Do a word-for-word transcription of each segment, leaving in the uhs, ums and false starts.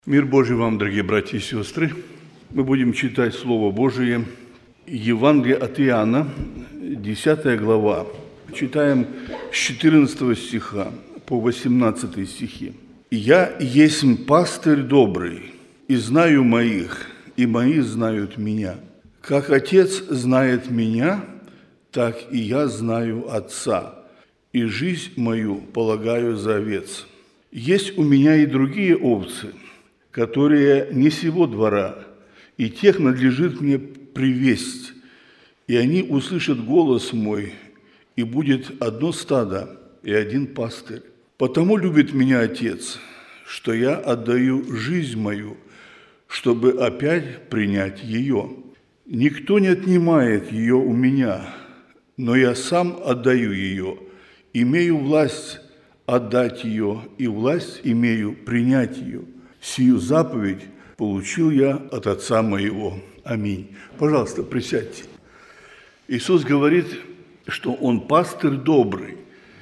Мир Божий вам, дорогие братья и сестры. Мы будем читать Слово Божие, Евангелие от Иоанна, десятая глава. Читаем с четырнадцатого стиха по восемнадцатый стихи. «Я есть пастырь добрый, и знаю моих, и мои знают меня. Как Отец знает меня, так и я знаю Отца, и жизнь мою полагаю за овец. Есть у меня и другие овцы, которые не сего двора, и тех надлежит мне привесть, и они услышат голос мой, и будет одно стадо и один пастырь. Потому любит меня Отец, что я отдаю жизнь мою, чтобы опять принять ее. Никто не отнимает ее у меня, но я сам отдаю ее, имею власть отдать ее, и власть имею принять ее. Сию заповедь получил я от Отца моего. Аминь». Пожалуйста, присядьте. Иисус говорит, что Он пастырь добрый.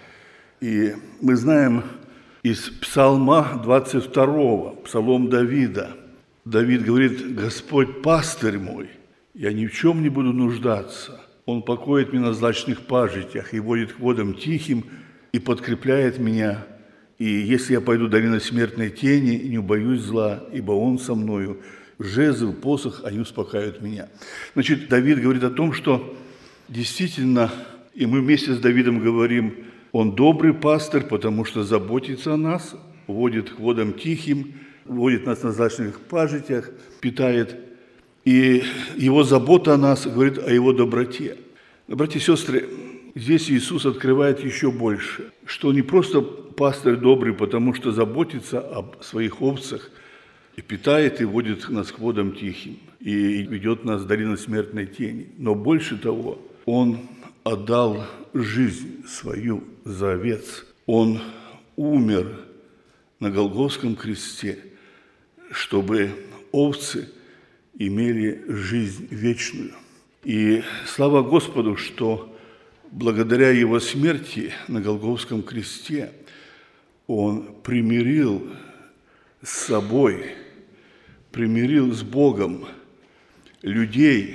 И мы знаем из Псалма двадцать второго, Псалом Давида. Давид говорит: «Господь пастырь мой, я ни в чем не буду нуждаться. Он покоит меня на злачных пажитях и водит к водам тихим, и подкрепляет меня. И если я пойду в долину смертной тени, не убоюсь зла, ибо Он со мною. Жезл, посох, они успокаивают меня». Значит, Давид говорит о том, что действительно, и мы вместе с Давидом говорим, Он добрый пастырь, потому что заботится о нас, водит к водам тихим, водит нас на злачных пажитях, питает. И Его забота о нас говорит о Его доброте. Братья и сестры, здесь Иисус открывает еще больше, что не просто пастырь добрый, потому что заботится об своих овцах и питает, и водит нас к водам тихим, и ведет нас в долину смертной тени. Но больше того, Он отдал жизнь свою за овец. Он умер на Голгофском кресте, чтобы овцы имели жизнь вечную. И слава Господу, что благодаря Его смерти на Голгофском кресте Он примирил с собой, примирил с Богом людей,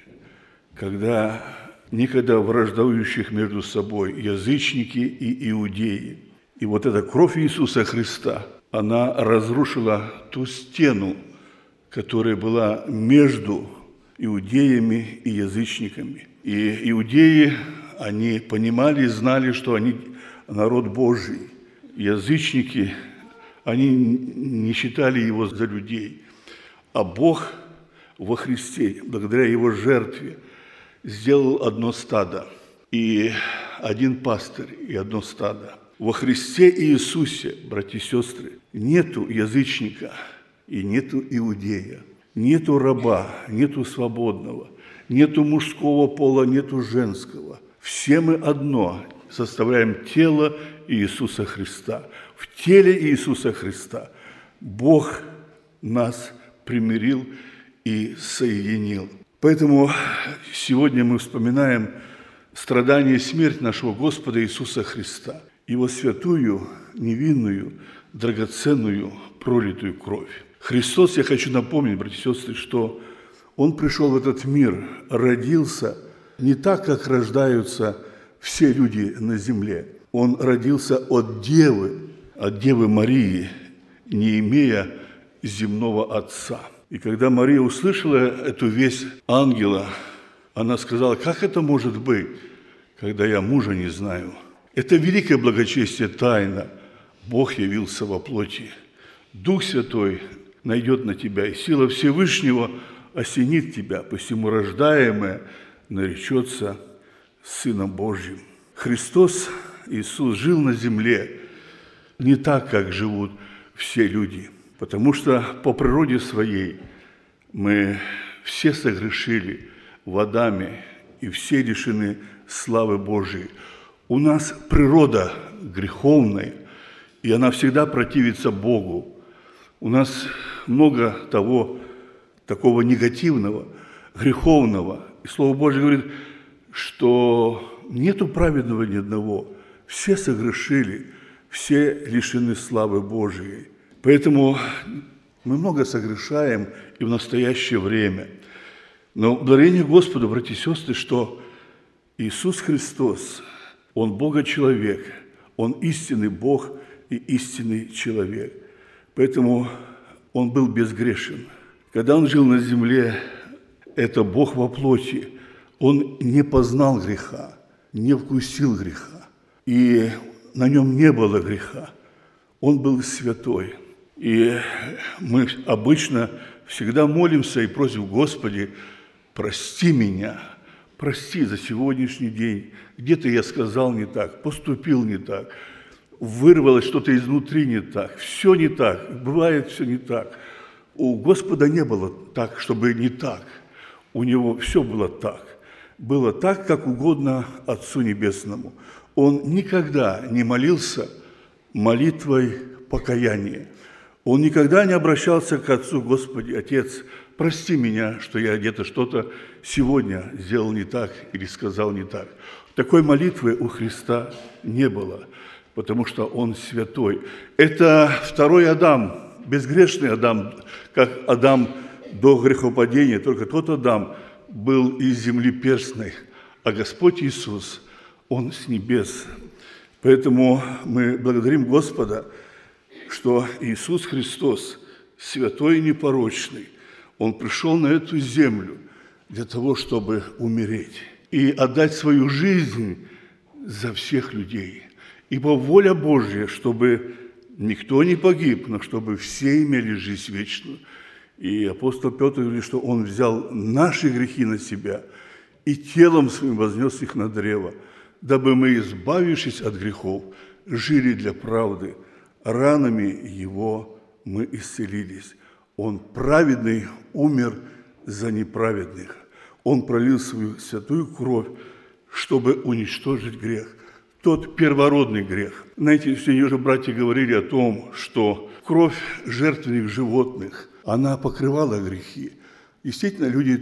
когда некогда враждующих между собой язычники и иудеи. И вот эта кровь Иисуса Христа, она разрушила ту стену, которая была между иудеями и язычниками. И иудеи, они понимали и знали, что они народ Божий. Язычники, они не считали Его за людей. А Бог во Христе, благодаря Его жертве, сделал одно стадо, и один пастырь, и одно стадо. Во Христе Иисусе, братья и сестры, нету язычника и нету иудея, нету раба, нету свободного, нету мужского пола, нету женского. Все мы одно, составляем тело Иисуса Христа. В теле Иисуса Христа Бог нас примирил и соединил. Поэтому сегодня мы вспоминаем страдания и смерть нашего Господа Иисуса Христа, Его святую, невинную, драгоценную, пролитую кровь. Христос, я хочу напомнить, братья и сестры, что Он пришел в этот мир, родился не так, как рождаются все люди на земле. Он родился от Девы, от Девы Марии, не имея земного отца. И когда Мария услышала эту весть ангела, она сказала: «Как это может быть, когда я мужа не знаю?» Это великое благочестие тайна. Бог явился во плоти. Дух Святой найдет на тебя, и сила Всевышнего осенит тебя, посему рождаемое наречется Сыном Божьим. Христос, Иисус, жил на земле не так, как живут все люди, потому что по природе своей мы все согрешили в Адаме, и все лишены славы Божией. У нас природа греховная, и она всегда противится Богу. У нас много того, такого негативного, греховного. И Слово Божье говорит, что нету праведного ни одного. Все согрешили, все лишены славы Божией. Поэтому Мы много согрешаем и в настоящее время. Но благодарение Господу, братья и сестры, что Иисус Христос, Он Бога-человек, Он истинный Бог и истинный человек. Поэтому Он был безгрешен. Когда Он жил на земле, это Бог во плоти, Он не познал греха, не вкусил греха, и на Нем не было греха. Он был святой. И мы обычно всегда молимся и просим: Господи, прости меня, прости за сегодняшний день. Где-то я сказал не так, поступил не так, вырвалось что-то изнутри не так, все не так, бывает все не так. У Господа не было так, чтобы не так. У Него все было так. Было так, как угодно Отцу Небесному. Он никогда не молился молитвой покаяния. Он никогда не обращался к Отцу: Господи, Отец, прости меня, что я где-то что-то сегодня сделал не так или сказал не так. Такой молитвы у Христа не было, потому что Он святой. Это второй Адам, безгрешный Адам, как Адам до грехопадения, только тот Адам был из земли перстной, а Господь Иисус, Он с небес. Поэтому мы благодарим Господа, что Иисус Христос, святой и непорочный, Он пришел на эту землю для того, чтобы умереть и отдать свою жизнь за всех людей. Ибо воля Божья, чтобы никто не погиб, но чтобы все имели жизнь вечную. И апостол Петр говорит, что Он взял наши грехи на себя и телом Своим вознес их на древо, дабы мы, избавившись от грехов, жили для правды. Ранами Его мы исцелились. Он праведный умер за неправедных. Он пролил свою святую кровь, чтобы уничтожить грех. Тот первородный грех. Знаете, сегодня уже братья говорили о том, что кровь жертвенных животных, она покрывала грехи. Действительно, люди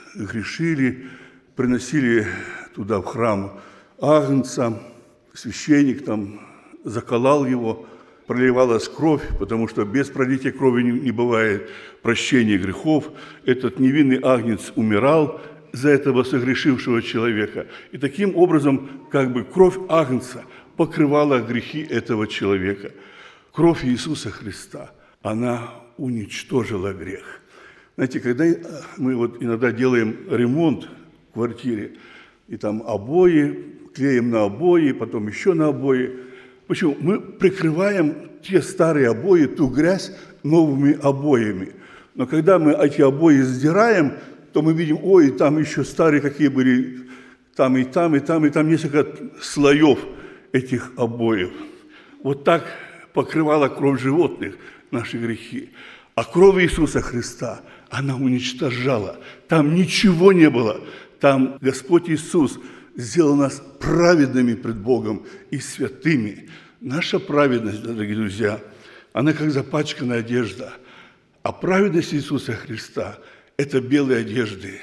грешили, приносили туда в храм агнца, священник там заколол его, проливалась кровь, потому что без пролития крови не бывает прощения грехов. Этот невинный агнец умирал за этого согрешившего человека. И таким образом, как бы кровь агнца покрывала грехи этого человека. Кровь Иисуса Христа, она уничтожила грех. Знаете, когда мы вот иногда делаем ремонт в квартире, и там обои, клеим на обои, потом еще на обои. Почему? Мы прикрываем те старые обои, ту грязь новыми обоями. Но когда мы эти обои сдираем, то мы видим: ой, там еще старые какие были, там и там, и там, и там несколько слоев этих обоев. Вот так покрывала кровь животных наши грехи. А кровь Иисуса Христа, она уничтожала. Там ничего не было. Там Господь Иисус сделал нас праведными пред Богом и святыми. Наша праведность, дорогие друзья, она как запачканная одежда. А праведность Иисуса Христа – это белые одежды.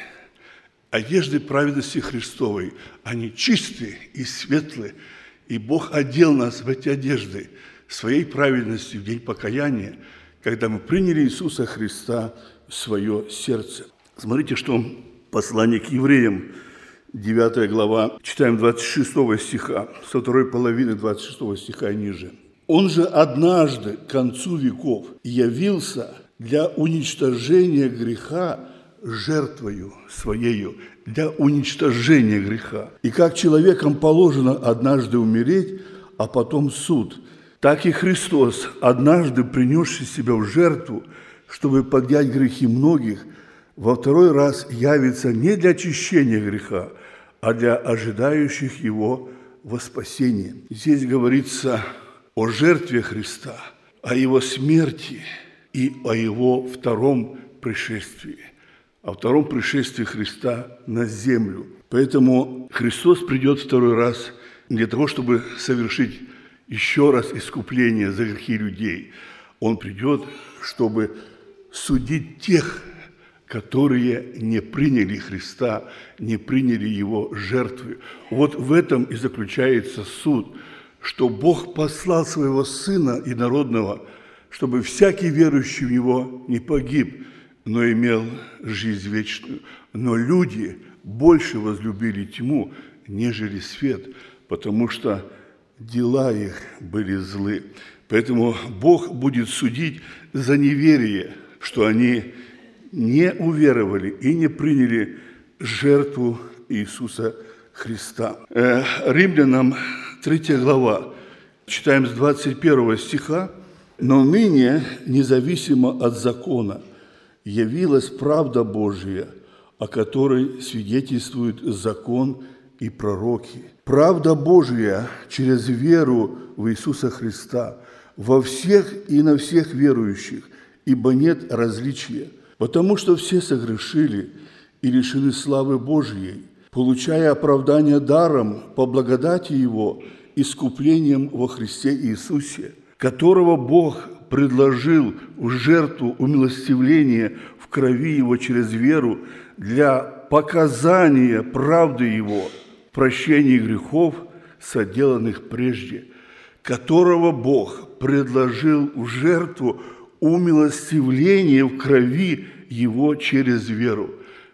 Одежды праведности Христовой, они чистые и светлые. И Бог одел нас в эти одежды своей праведностью в день покаяния, когда мы приняли Иисуса Христа в свое сердце. Смотрите, что послание к евреям, девятая глава, читаем двадцать шестого стиха, со второй половины двадцать шестого стиха и ниже. «Он же однажды к концу веков явился для уничтожения греха жертвою своею, для уничтожения греха. И как человекам положено однажды умереть, а потом суд, так и Христос, однажды принесший себя в жертву, чтобы поднять грехи многих, во второй раз явится не для очищения греха, а для ожидающих Его во спасение». Здесь говорится о жертве Христа, о Его смерти и о Его втором пришествии, о втором пришествии Христа на землю. Поэтому Христос придет второй раз для того, чтобы совершить еще раз искупление за грехи людей. Он придет, чтобы судить тех, которые не приняли Христа, не приняли Его жертвы. Вот в этом и заключается суд, что Бог послал Своего Сына Единородного, чтобы всякий верующий в Него не погиб, но имел жизнь вечную. Но люди больше возлюбили тьму, нежели свет, потому что дела их были злы. Поэтому Бог будет судить за неверие, что они не уверовали и не приняли жертву Иисуса Христа. Римлянам третья глава, читаем с двадцать первого стиха. «Но ныне, независимо от закона, явилась правда Божия, о которой свидетельствуют закон и пророки. Правда Божия через веру в Иисуса Христа во всех и на всех верующих, ибо нет различия, потому что все согрешили и лишены славы Божией, получая оправдание даром по благодати Его, искуплением во Христе Иисусе, которого Бог предложил в жертву умилостивления в крови Его через веру для показания правды Его, прощения грехов, соделанных прежде, которого Бог предложил в жертву умилостивления в крови Его через веру».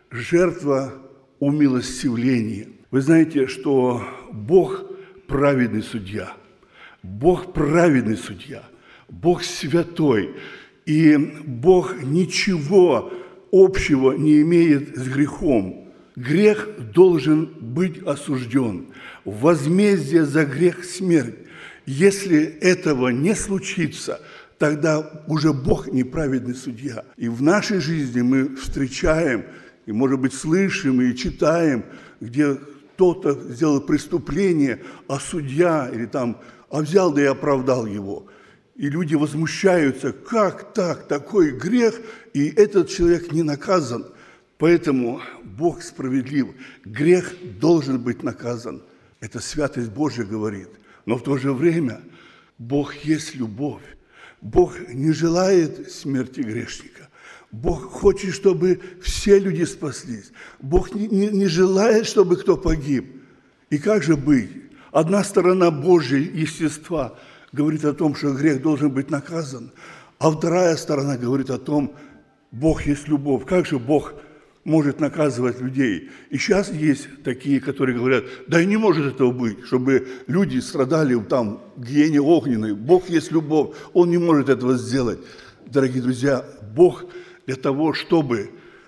Жертва умилостивления. Вы знаете, что Бог праведный судья. Бог праведный судья. Бог святой. И Бог ничего общего не имеет с грехом. Грех должен быть осужден. Возмездие за грех – смерть. Если этого не случится, тогда уже Бог неправедный судья. И в нашей жизни мы встречаем, и, может быть, слышим и читаем, где кто-то сделал преступление, а судья или там, а взял да и оправдал его. И люди возмущаются, как так, такой грех, и этот человек не наказан. Поэтому Бог справедлив. Грех должен быть наказан. Это святость Божья говорит. Но в то же время Бог есть любовь. Бог не желает смерти грешника. Бог хочет, чтобы все люди спаслись. Бог не, не, не желает, чтобы кто погиб. И как же быть? Одна сторона Божьего естества говорит о том, что грех должен быть наказан, а вторая сторона говорит о том, Бог есть любовь. Как же Бог может наказывать людей? И сейчас есть такие, которые говорят, да и не может этого быть, чтобы люди страдали там в гиене огненной. Бог есть любовь, Он не может этого сделать. Дорогие друзья, Бог для того, чтобы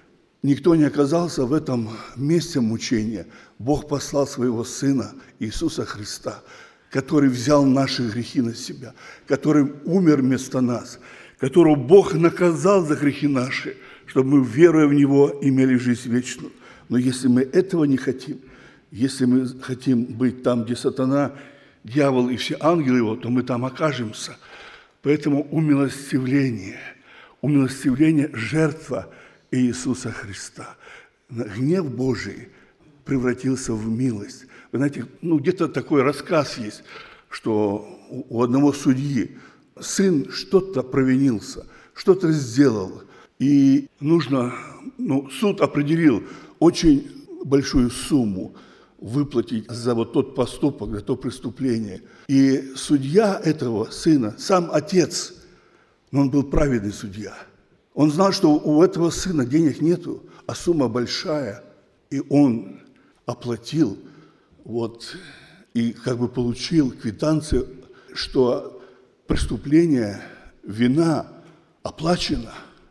никто не оказался в этом месте мучения, Бог послал своего Сына Иисуса Христа, который взял наши грехи на себя, который умер вместо нас, которого Бог наказал за грехи наши, чтобы мы, веруя в Него, имели жизнь вечную. Но если мы этого не хотим, если мы хотим быть там, где сатана, дьявол и все ангелы его, то мы там окажемся. Поэтому умилостивление, умилостивление – жертва Иисуса Христа. Гнев Божий превратился в милость. Вы знаете, ну, где-то такой рассказ есть, что у одного судьи сын что-то провинился, что-то сделал, и нужно, ну, суд определил очень большую сумму выплатить за вот тот поступок, за то преступление. И судья этого сына, сам отец, но он был праведный судья. Он знал, что у этого сына денег нету, а сумма большая, и он оплатил, вот, и как бы получил квитанцию, что преступление, вина оплачена,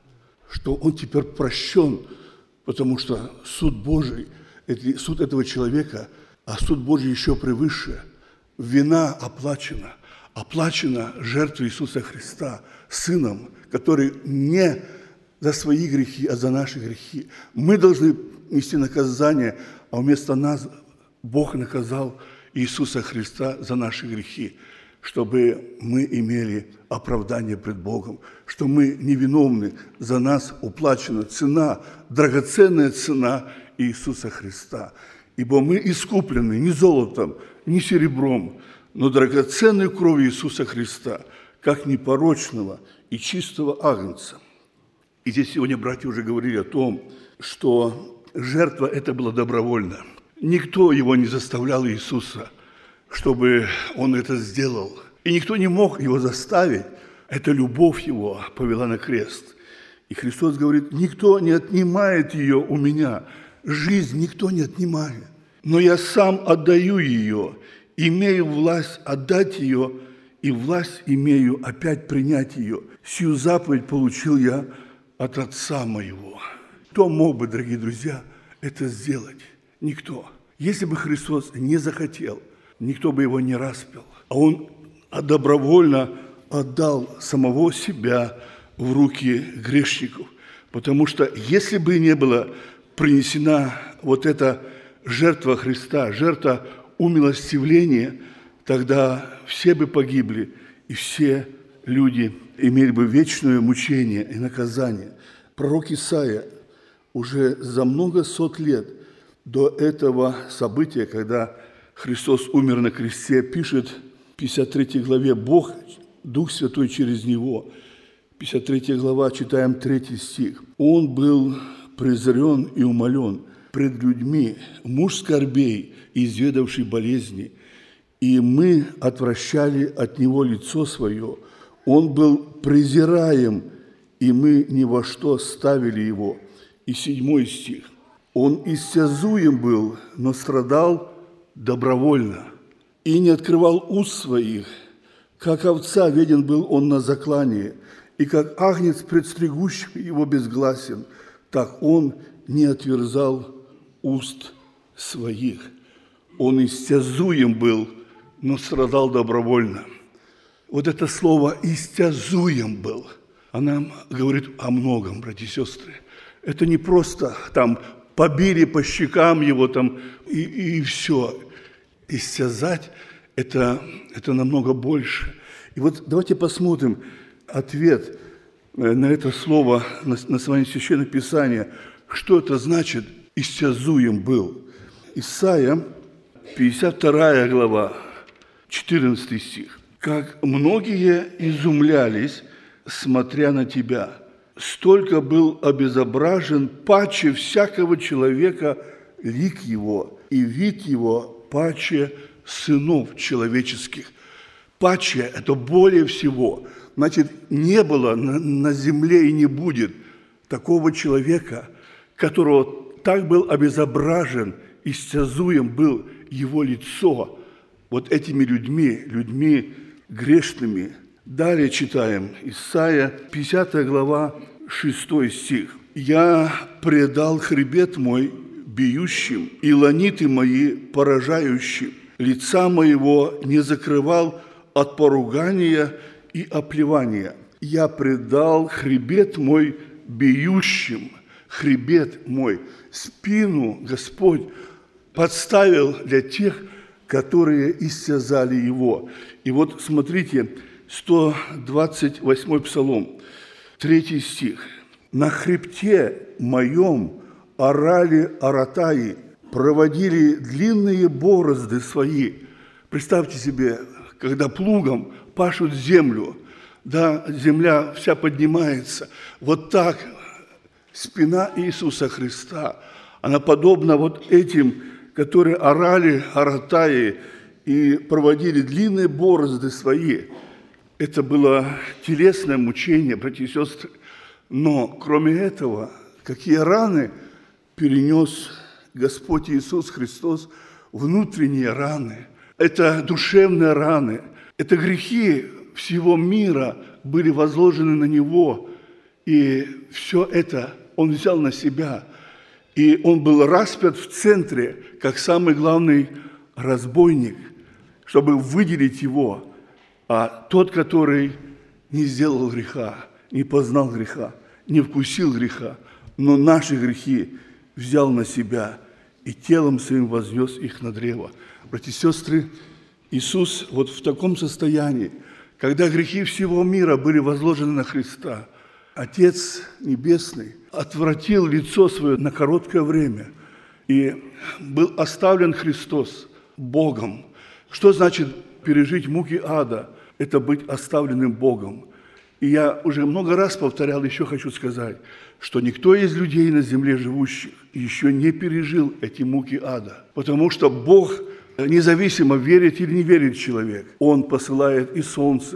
что он теперь прощен, потому что суд Божий, суд этого человека, а суд Божий еще превыше. Вина оплачена, оплачена жертва Иисуса Христа, Сыном, который не за свои грехи, а за наши грехи. Мы должны нести наказание, а вместо нас Бог наказал Иисуса Христа за наши грехи, чтобы мы имели оправдание пред Богом, что мы невиновны, за нас уплачена цена, драгоценная цена Иисуса Христа. Ибо мы искуплены не золотом, не серебром, но драгоценной кровью Иисуса Христа, как непорочного и чистого агнца. И здесь сегодня братья уже говорили о том, что жертва это была добровольно. Никто его не заставлял, Иисуса, чтобы он это сделал. И никто не мог его заставить. Это любовь Его повела на крест. И Христос говорит: никто не отнимает ее у меня, жизнь никто не отнимает, но я сам отдаю ее, имею власть отдать ее, и власть имею опять принять ее. Сию заповедь получил я от Отца моего. Кто мог бы, дорогие друзья, это сделать? Никто. Если бы Христос не захотел, никто бы его не распял. А Он добровольно отдал самого себя в руки грешников. Потому что если бы не была принесена вот эта жертва Христа, жертва умилостивления, тогда все бы погибли, и все люди имели бы вечное мучение и наказание. Пророк Исаия уже за много сот лет до этого события, когда Христос умер на кресте, пишет в пятьдесят третьей главе: Бог, Дух Святой через Него. пятьдесят третья глава, читаем третий стих. «Он был презрен и умолен пред людьми, муж скорбей, изведавший болезни, и мы отвращали от Него лицо Свое. Он был презираем, и мы ни во что ставили Его». И седьмой стих. «Он истязуем был, но страдал добровольно, и не открывал уст своих. Как овца веден был он на заклании, и как агнец пред стригущим его безгласен, так он не отверзал уст своих». Он истязуем был, но страдал добровольно. Вот это слово «истязуем был», оно говорит о многом, братья и сестры. Это не просто там побили по щекам его там и, и все. Истязать это, это намного больше. И вот давайте посмотрим ответ на это слово, на, на своем Священном Писании. Что это значит «истязуем был»? Исайя, пятьдесят вторая глава, четырнадцатый стих. «Как многие изумлялись, смотря на тебя, столько был обезображен паче всякого человека лик его, и вид его паче сынов человеческих». Паче – это более всего. Значит, не было на, на земле и не будет такого человека, которого так был обезображен, истязуем был его лицо вот этими людьми, людьми грешными. Далее читаем Исайя, пятидесятая глава, шестой стих. «Я предал хребет мой бьющим, и ланиты мои поражающим. Лица моего не закрывал от поругания и оплевания. Я предал хребет мой бьющим». Хребет мой, спину Господь подставил для тех, которые истязали его. И вот смотрите, сто двадцать восьмой псалом, третий стих. «На хребте моем орали аратаи, проводили длинные борозды свои». Представьте себе, когда плугом пашут землю, да, земля вся поднимается. Вот так спина Иисуса Христа, она подобна вот этим, которые орали аратаи и проводили длинные борозды свои. Это было телесное мучение, братья и сестры. Но кроме этого, какие раны перенес Господь Иисус Христос, внутренние раны. Это душевные раны. Это грехи всего мира были возложены на Него. И все это Он взял на себя. И Он был распят в центре, как самый главный разбойник, чтобы выделить Его. А тот, который не сделал греха, не познал греха, не вкусил греха, но наши грехи взял на себя и телом своим вознес их на древо. Братья и сестры, Иисус вот в таком состоянии, когда грехи всего мира были возложены на Христа, Отец Небесный отвратил лицо свое на короткое время, и был оставлен Христос Богом. Что значит пережить муки ада? Это быть оставленным Богом. И я уже много раз повторял, еще хочу сказать, что никто из людей на земле живущих еще не пережил эти муки ада. Потому что Бог, независимо, верит или не верит человек, Он посылает и солнце,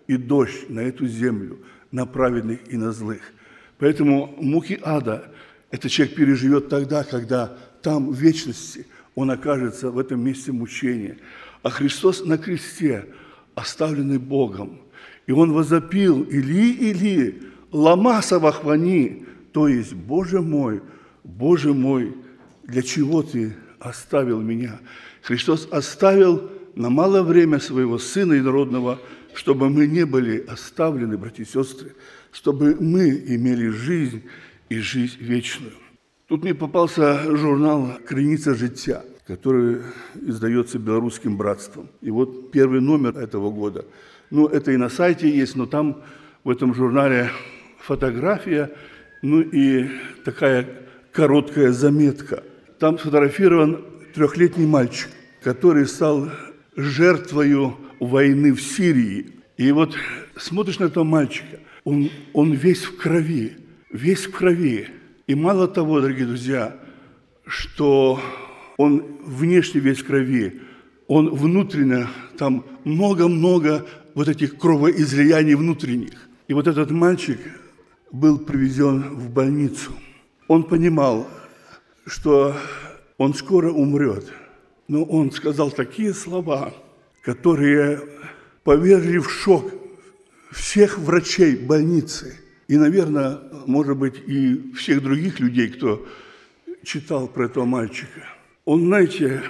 и дождь на эту землю, на праведных и на злых. Поэтому муки ада этот человек переживет тогда, когда там в вечности он окажется в этом месте мучения. А Христос на кресте, оставленный Богом, и он возопил: «Или, Или, лама савахвани», то есть: «Боже мой, Боже мой, для чего ты оставил меня?» Христос оставил на малое время своего Сына Единородного, чтобы мы не были оставлены, братья и сестры, чтобы мы имели жизнь и жизнь вечную. Тут мне попался журнал «Криница життя», который издается Белорусским братством. И вот первый номер этого года. Ну, это и на сайте есть, но там в этом журнале фотография, ну и такая короткая заметка. Там сфотографирован трехлетний мальчик, который стал жертвою войны в Сирии. И вот смотришь на этого мальчика, он, он весь в крови, весь в крови. И мало того, дорогие друзья, что он внешне весь в крови, он внутренне, там много-много вот этих кровоизлияний внутренних. И вот этот мальчик был привезен в больницу. Он понимал, что он скоро умрет, но он сказал такие слова, которые повергли в шок всех врачей больницы и, наверное, может быть, и всех других людей, кто читал про этого мальчика. Он, знаете,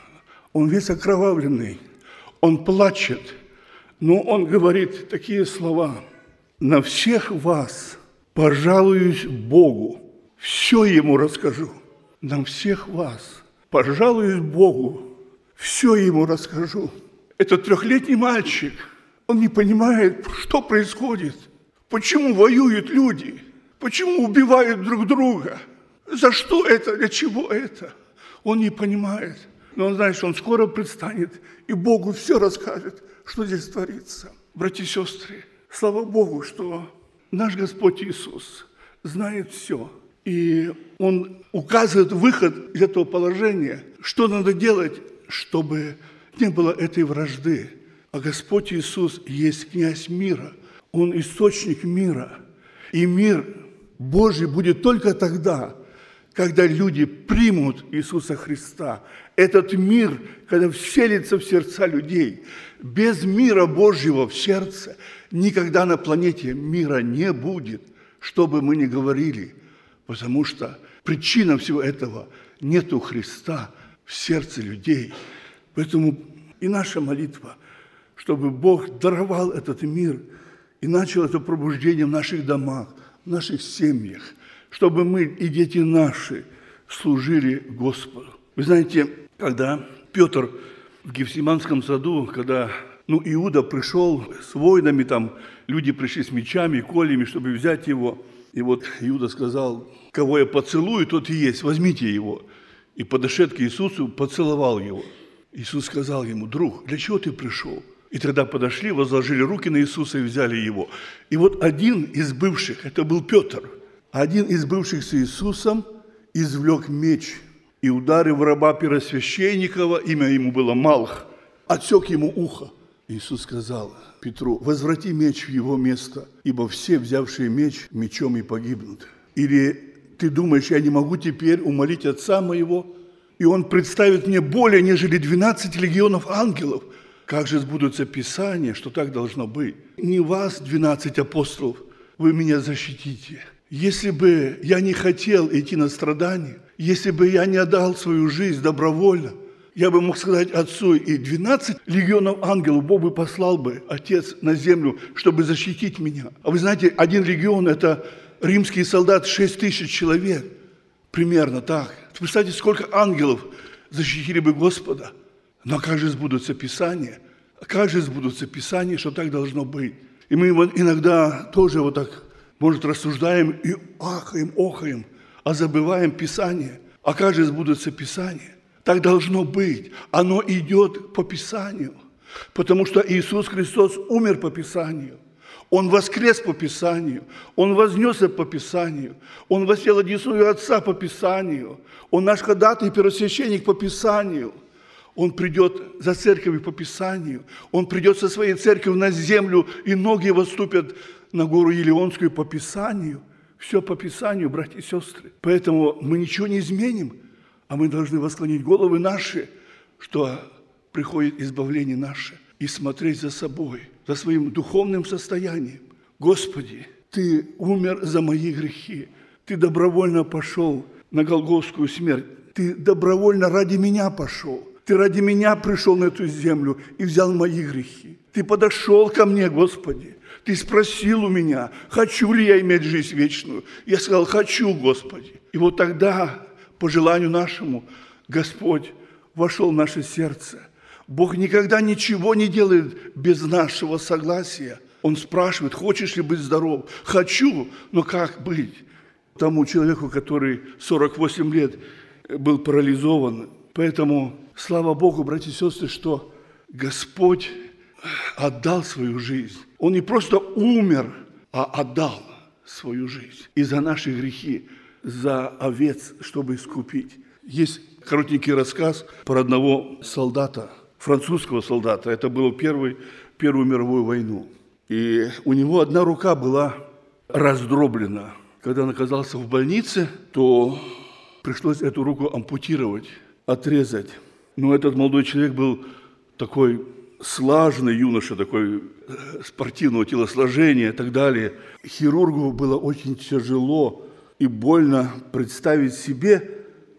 он весь окровавленный, он плачет, но он говорит такие слова: «На всех вас пожалуюсь Богу, все Ему расскажу». На всех вас пожалуюсь Богу, все Ему расскажу. Этот трехлетний мальчик, он не понимает, что происходит, почему воюют люди, почему убивают друг друга, за что это, для чего это. Он не понимает, но он знает, что он скоро предстанет и Богу все расскажет, что здесь творится. Братья и сестры, слава Богу, что наш Господь Иисус знает все. И Он указывает выход из этого положения, что надо делать, чтобы не было этой вражды. А Господь Иисус есть князь мира, Он источник мира. И мир Божий будет только тогда, когда люди примут Иисуса Христа. Этот мир, когда вселится в сердца людей. Без мира Божьего в сердце никогда на планете мира не будет, что бы мы ни говорили. Потому что причина всего этого – нету Христа в сердце людей. Поэтому и наша молитва, чтобы Бог даровал этот мир и начал это пробуждение в наших домах, в наших семьях, чтобы мы и дети наши служили Господу. Вы знаете, когда Петр в Гефсиманском саду, когда ну, Иуда пришел с воинами, там люди пришли с мечами, кольями, чтобы взять его, и вот Иуда сказал: «Кого я поцелую, тот и есть, возьмите его». И подошед к Иисусу, поцеловал его. Иисус сказал ему: «Друг, для чего ты пришел?» И тогда подошли, возложили руки на Иисуса и взяли его. И вот один из бывших, это был Петр, один из бывших с Иисусом извлек меч и, ударив раба первосвященникова, имя ему было Малх, отсек ему ухо. Иисус сказал Петру: «Возврати меч в его место, ибо все, взявшие меч, мечом и погибнут». Или ты думаешь, я не могу теперь умолить Отца моего, и Он представит мне более, нежели двенадцать легионов ангелов? Как же сбудутся Писания, что так должно быть? Не вас, двенадцать апостолов, вы меня защитите. Если бы я не хотел идти на страдания, если бы я не отдал свою жизнь добровольно, я бы мог сказать Отцу: и двенадцать легионов ангелов Бог бы послал бы, Отец, на землю, чтобы защитить меня. А вы знаете, один легион – это римские солдаты, шесть тысяч человек. Примерно так. Представьте, сколько ангелов защитили бы Господа. Но как же сбудутся Писания? Как же сбудутся Писания, что так должно быть? И мы вот иногда тоже вот так, может, рассуждаем и ахаем, охаем, а забываем Писание. А как же сбудутся Писания? Так должно быть. Оно идет по Писанию. Потому что Иисус Христос умер по Писанию. Он воскрес по Писанию. Он вознесся по Писанию. Он воссел одесную Отца по Писанию. Он наш ходатай и первосвященник по Писанию. Он придет за церковью по Писанию. Он придет со своей церковью на землю, и многие выступят на гору Елеонскую по Писанию. Все по Писанию, братья и сестры. Поэтому мы ничего не изменим, а мы должны восклонить головы наши, что приходит избавление наше, и смотреть за собой, за своим духовным состоянием. Господи, Ты умер за мои грехи. Ты добровольно пошел на Голгофскую смерть. Ты добровольно ради меня пошел. Ты ради меня пришел на эту землю и взял мои грехи. Ты подошел ко мне, Господи. Ты спросил у меня, хочу ли я иметь жизнь вечную. Я сказал, хочу, Господи. И вот тогда, по желанию нашему, Господь вошел в наше сердце. Бог никогда ничего не делает без нашего согласия. Он спрашивает, хочешь ли быть здоров? Хочу, но как быть? Тому человеку, который сорок восемь лет был парализован. Поэтому, слава Богу, братья и сестры, что Господь отдал свою жизнь. Он не просто умер, а отдал свою жизнь. И за наши грехи, за овец, чтобы искупить. Есть коротенький рассказ про одного солдата, французского солдата. Это было первый, Первую мировую войну. И у него одна рука была раздроблена. Когда он оказался в больнице, то пришлось эту руку ампутировать, отрезать. Но этот молодой человек был такой слаженный юноша, такой спортивного телосложения и так далее. Хирургу было очень тяжело и больно представить себе,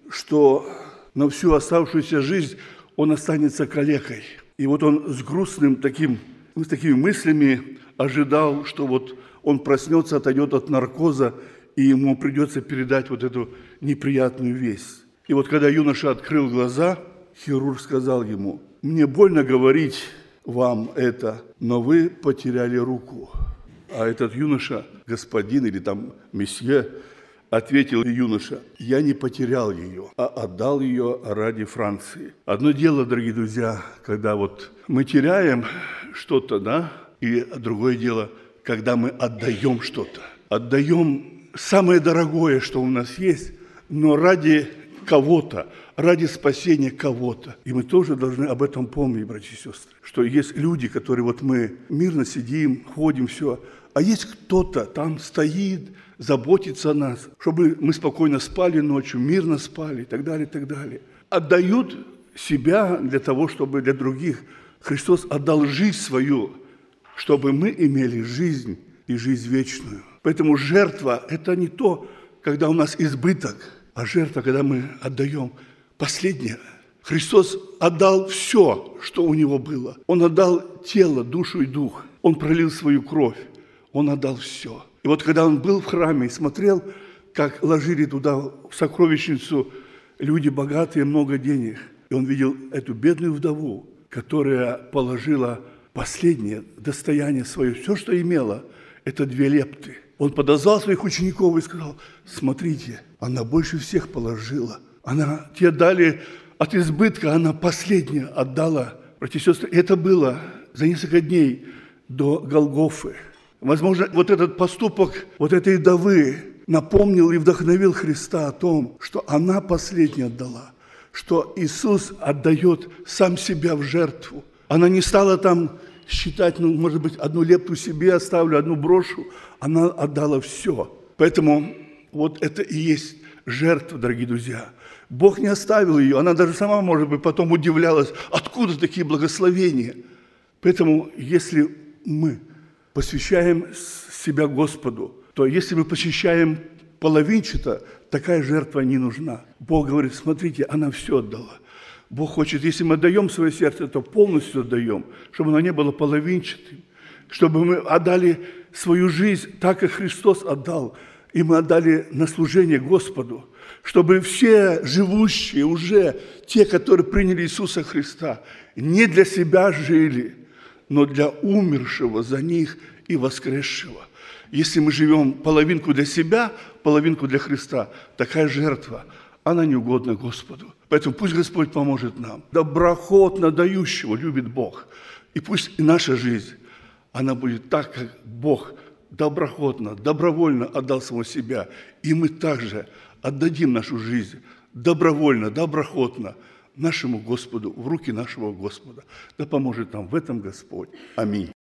что на всю оставшуюся жизнь он останется калекой. И вот он с грустным таким, с такими мыслями ожидал, что вот он проснется, отойдет от наркоза, и ему придется передать вот эту неприятную весть. И вот когда юноша открыл глаза, хирург сказал ему, мне больно говорить вам это, но вы потеряли руку. А этот юноша, господин или там месье, ответил юноша, я не потерял ее, а отдал ее ради Франции. Одно дело, дорогие друзья, когда вот мы теряем что-то, да, и другое дело, когда мы отдаем что-то. Отдаем самое дорогое, что у нас есть, но ради кого-то, ради спасения кого-то. И мы тоже должны об этом помнить, братья и сестры, что есть люди, которые вот мы мирно сидим, ходим, все, а есть кто-то там стоит, заботится о нас, чтобы мы спокойно спали ночью, мирно спали и так далее, и так далее. Отдают себя для того, чтобы для других. Христос отдал жизнь свою, чтобы мы имели жизнь и жизнь вечную. Поэтому жертва – это не то, когда у нас избыток, а жертва, когда мы отдаем последнее. Христос отдал все, что у Него было. Он отдал тело, душу и дух. Он пролил свою кровь. Он отдал все. И вот когда Он был в храме и смотрел, как ложили туда в сокровищницу люди богатые, много денег, и Он видел эту бедную вдову, которая положила последнее достояние свое, все, что имела, это две лепты. Он подозвал своих учеников и сказал, смотрите, она больше всех положила. Она, те дали от избытка, она последняя отдала. Братья и сестры, это было за несколько дней до Голгофы. Возможно, вот этот поступок вот этой вдовы напомнил и вдохновил Христа о том, что она последняя отдала, что Иисус отдает сам себя в жертву. Она не стала там считать, ну, может быть, одну лепту себе оставлю, одну брошу. Она отдала все. Поэтому вот это и есть жертва, дорогие друзья. Бог не оставил ее. Она даже сама, может быть, потом удивлялась, откуда такие благословения. Поэтому, если мы посвящаем себя Господу, то если мы посвящаем половинчато, такая жертва не нужна. Бог говорит, смотрите, она все отдала. Бог хочет, если мы отдаем свое сердце, то полностью отдаем, чтобы оно не было половинчатым, чтобы мы отдали свою жизнь так, как Христос отдал, и мы отдали на служение Господу, чтобы все живущие уже, те, которые приняли Иисуса Христа, не для себя жили, но для умершего за них и воскресшего. Если мы живем половинку для себя, половинку для Христа, такая жертва, она не угодна Господу. Поэтому пусть Господь поможет нам. Доброхотно дающего любит Бог. И пусть и наша жизнь, она будет так, как Бог доброхотно, добровольно отдал самого себя. И мы также отдадим нашу жизнь добровольно, доброхотно нашему Господу, в руки нашего Господа. Да поможет нам в этом Господь. Аминь.